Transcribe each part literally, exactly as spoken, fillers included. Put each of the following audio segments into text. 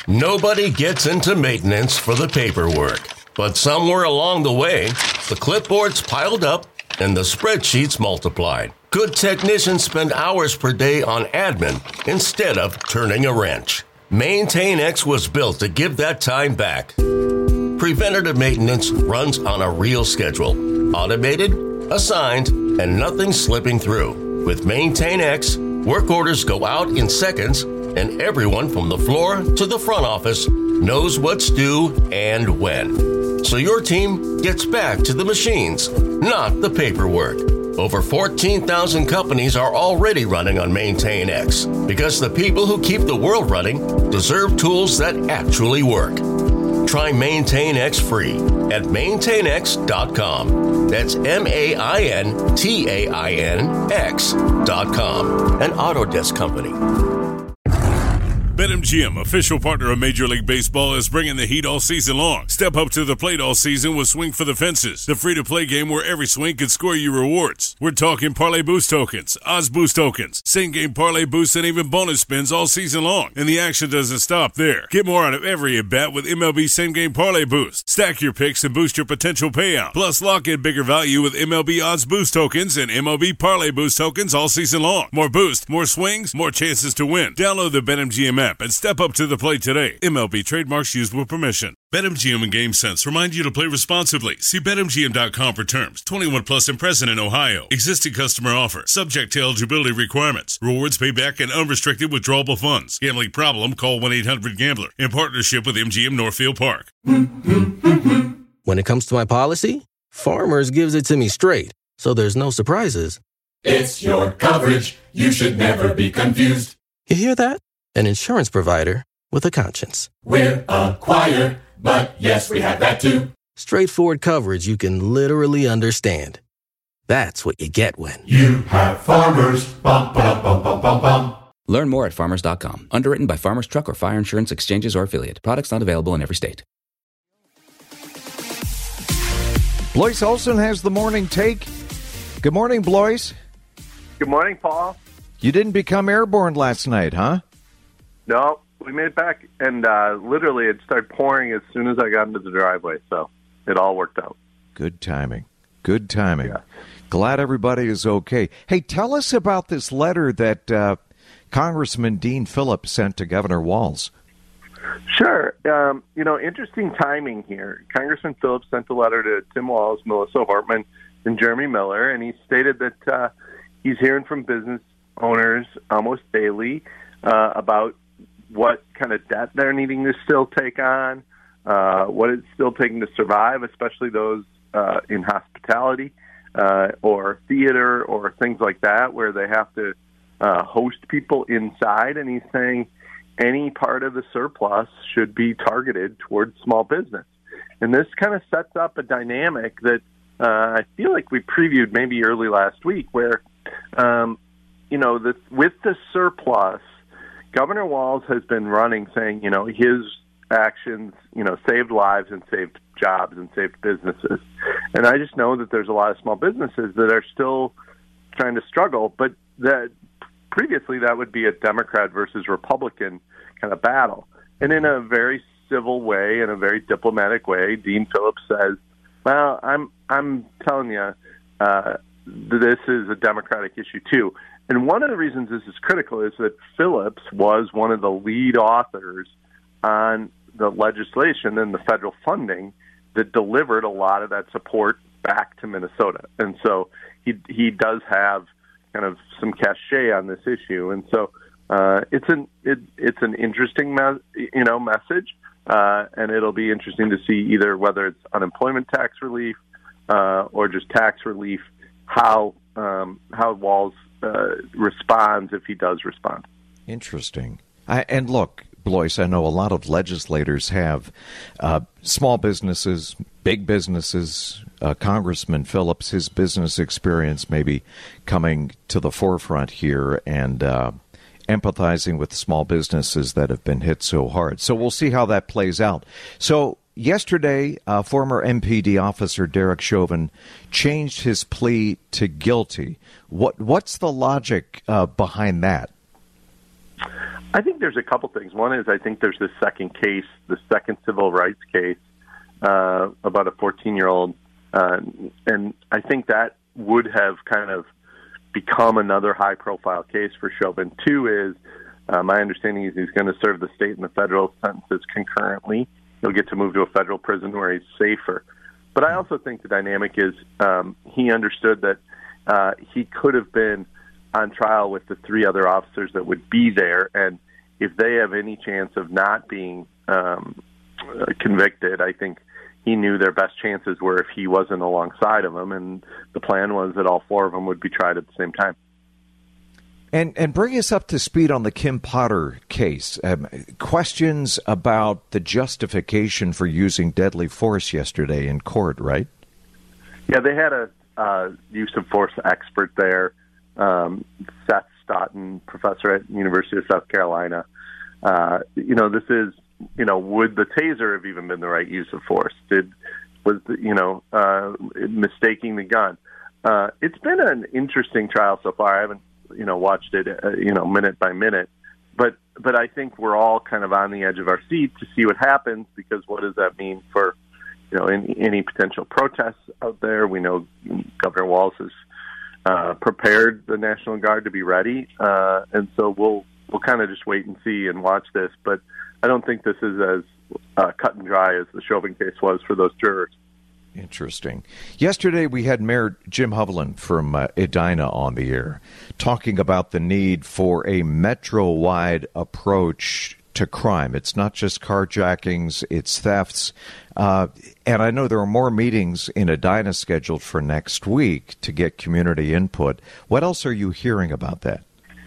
Nobody gets into maintenance for the paperwork, but somewhere along the way, the clipboards piled up and the spreadsheets multiplied. Good technicians spend hours per day on admin instead of turning a wrench. MaintainX was built to give that time back. Preventative maintenance runs on a real schedule, automated, assigned, and nothing slipping through. With MaintainX, work orders go out in seconds, and everyone from the floor to the front office knows what's due and when. So your team gets back to the machines, not the paperwork. Over fourteen thousand companies are already running on MaintainX because the people who keep the world running deserve tools that actually work. Try MaintainX free at maintain x dot com. That's M A I N T A I N X dot com. An Autodesk company. BetMGM, official partner of Major League Baseball, is bringing the heat all season long. Step up to the plate all season with Swing for the Fences, the free-to-play game where every swing can score you rewards. We're talking Parlay Boost tokens, Odds Boost tokens, same-game Parlay Boosts, and even bonus spins all season long. And the action doesn't stop there. Get more out of every at-bat with M L B Same-Game Parlay Boost. Stack your picks and boost your potential payout. Plus, lock in bigger value with M L B Odds Boost tokens and M L B Parlay Boost tokens all season long. More boost, more swings, more chances to win. Download the BetMGM app and step up to the plate today. M L B trademarks used with permission. BetMGM and GameSense remind you to play responsibly. See Bet M G M dot com for terms. twenty-one plus and present in Ohio. Existing customer offer. Subject to eligibility requirements. Rewards payback and unrestricted withdrawable funds. Gambling problem? Call one eight hundred gambler. In partnership with M G M Northfield Park. When it comes to my policy, Farmers gives it to me straight, so there's no surprises. It's your coverage. You should never be confused. You hear that? An insurance provider with a conscience. We're a choir, but yes, we have that too. Straightforward coverage you can literally understand. That's what you get when you have Farmers. Bum, ba, bum, bum, bum, bum. Learn more at farmers dot com. Underwritten by Farmers Truck or Fire Insurance Exchanges or Affiliate. Products not available in every state. Blois Olson has the morning take. Good morning, Blois. Good morning, Paul. You didn't become airborne last night, huh? No, we made it back, and uh, literally it started pouring as soon as I got into the driveway, so it all worked out. Good timing. Good timing. Yeah. Glad everybody is okay. Hey, tell us about this letter that uh, Congressman Dean Phillips sent to Governor Walz. Sure. Um, you know, interesting timing here. Congressman Phillips sent a letter to Tim Walz, Melissa Hortman, and Jeremy Miller, and he stated that uh, he's hearing from business owners almost daily uh, about what kind of debt they're needing to still take on, uh, what it's still taking to survive, especially those uh, in hospitality uh, or theater or things like that, where they have to uh, host people inside. And he's saying any part of the surplus should be targeted towards small business. And this kind of sets up a dynamic that uh, I feel like we previewed maybe early last week, where, um, you know, the, with the surplus, Governor Walz has been running saying, you know, his actions, you know, saved lives and saved jobs and saved businesses. And I just know that there's a lot of small businesses that are still trying to struggle, but that previously that would be a Democrat versus Republican kind of battle. And in a very civil way, in a very diplomatic way, Dean Phillips says, well, I'm I'm telling you, uh, this is a Democratic issue too. And one of the reasons this is critical is that Phillips was one of the lead authors on the legislation and the federal funding that delivered a lot of that support back to Minnesota. And so he he does have kind of some cachet on this issue. And so uh, it's an it, it's an interesting me- you know message, uh, and it'll be interesting to see either whether it's unemployment tax relief uh, or just tax relief, how um, how Walz Uh, responds if he does respond. Interesting. I, and look, Blois, I know a lot of legislators have uh, small businesses, big businesses. Uh, Congressman Phillips, his business experience maybe coming to the forefront here and uh, empathizing with small businesses that have been hit so hard. So we'll see how that plays out. So yesterday, uh, former M P D officer Derek Chauvin changed his plea to guilty. What What's the logic uh, behind that? I think there's a couple things. One is I think there's this second case, the second civil rights case uh, about a fourteen-year-old, uh, and I think that would have kind of become another high-profile case for Chauvin. Two is uh, my understanding is he's going to serve the state and the federal sentences concurrently. He'll get to move to a federal prison where he's safer. But I also think the dynamic is um, he understood that uh, he could have been on trial with the three other officers that would be there, and if they have any chance of not being um, convicted, I think he knew their best chances were if he wasn't alongside of them, and the plan was that all four of them would be tried at the same time. And and bring us up to speed on the Kim Potter case. Um, questions about the justification for using deadly force yesterday in court, right? Yeah, they had a uh, use of force expert there, um, Seth Stoughton, professor at the University of South Carolina. Uh, you know, this is, you know, would the taser have even been the right use of force? Did was the, you know uh, mistaking the gun? Uh, it's been an interesting trial so far. I haven't you know watched it uh, you know minute by minute, but but I think we're all kind of on the edge of our seat to see what happens, because what does that mean for you know any, any potential protests out there? We know Governor Walz has uh, prepared the National Guard to be ready, uh, and so we'll we'll kind of just wait and see and watch this. But I don't think this is as uh, cut and dry as the Chauvin case was for those jurors. Interesting. Yesterday we had Mayor Jim Hovland from uh, Edina on the air talking about the need for a metro-wide approach to crime. It's not just carjackings, it's thefts. Uh, and I know there are more meetings in Edina scheduled for next week to get community input. What else are you hearing about that?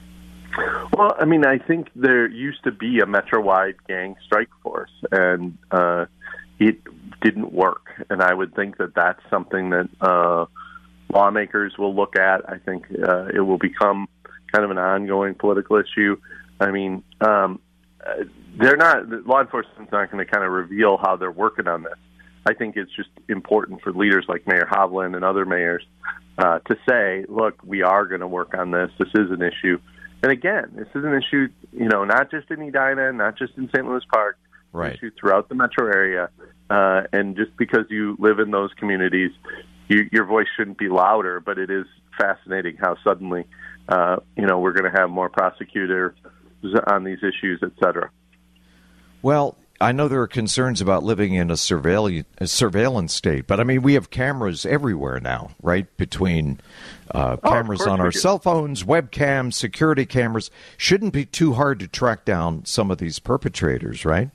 Well, I mean, I think there used to be a metro-wide gang strike force, and uh, it didn't work. And I would think that that's something that uh, lawmakers will look at. I think uh, it will become kind of an ongoing political issue. I mean, um, they're not, law enforcement's not going to kind of reveal how they're working on this. I think it's just important for leaders like Mayor Hovland and other mayors uh, to say, look, we are going to work on this. This is an issue. And again, this is an issue, you know, not just in Edina, not just in Saint Louis Park, right. An issue throughout the metro area. Uh, and just because you live in those communities, you, your voice shouldn't be louder. But it is fascinating how suddenly, uh, you know, we're going to have more prosecutors on these issues, et cetera. Well, I know there are concerns about living in a, surveil- a surveillance state, but I mean, we have cameras everywhere now, right? Between uh, oh, cameras on our cell phones, webcams, security cameras. Shouldn't be too hard to track down some of these perpetrators, right?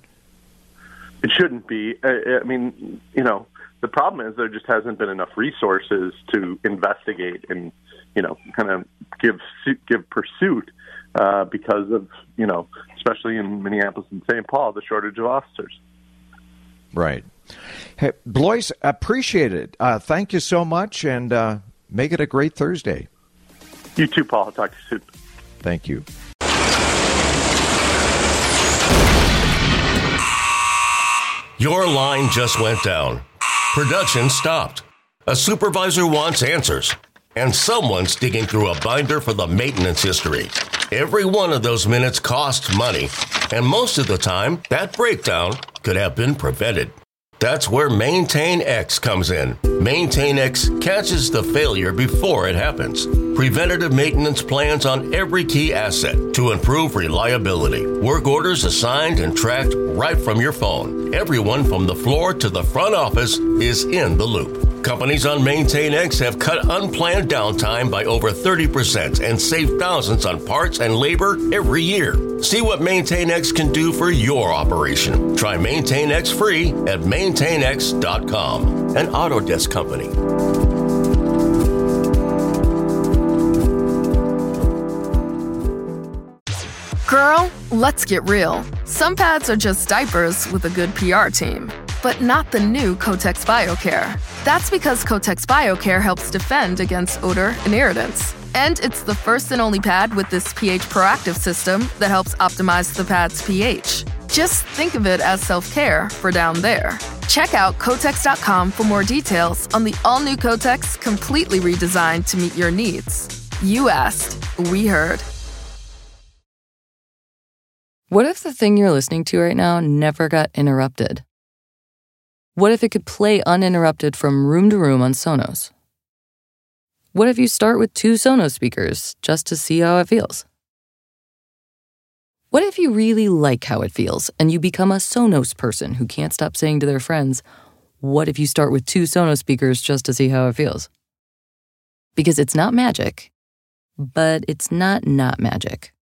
It shouldn't be. I mean, you know, the problem is there just hasn't been enough resources to investigate and, you know, kind of give give pursuit uh, because of, you know, especially in Minneapolis and Saint Paul, the shortage of officers. Right. Hey, Blois, appreciate it. Uh, thank you so much, and uh, make it a great Thursday. You too, Paul. I'll talk to you soon. Thank you. Your line just went down. Production stopped. A supervisor wants answers. And someone's digging through a binder for the maintenance history. Every one of those minutes costs money. And most of the time, that breakdown could have been prevented. That's where MaintainX comes in. MaintainX catches the failure before it happens. Preventative maintenance plans on every key asset to improve reliability. Work orders assigned and tracked right from your phone. Everyone from the floor to the front office is in the loop. Companies on MaintainX have cut unplanned downtime by over thirty percent and saved thousands on parts and labor every year. See what MaintainX can do for your operation. Try MaintainX free at maintain x dot com, an Autodesk company. Girl, let's get real. Some pads are just diapers with a good P R team. But not the new Kotex BioCare. That's because Kotex BioCare helps defend against odor and irritants. And it's the first and only pad with this pH proactive system that helps optimize the pad's pH. Just think of it as self-care for down there. Check out Kotex dot com for more details on the all-new Kotex, completely redesigned to meet your needs. You asked, we heard. What if the thing you're listening to right now never got interrupted? What if it could play uninterrupted from room to room on Sonos? What if you start with two Sonos speakers just to see how it feels? What if you really like how it feels and you become a Sonos person who can't stop saying to their friends, what if you start with two Sonos speakers just to see how it feels? Because it's not magic, but it's not not magic.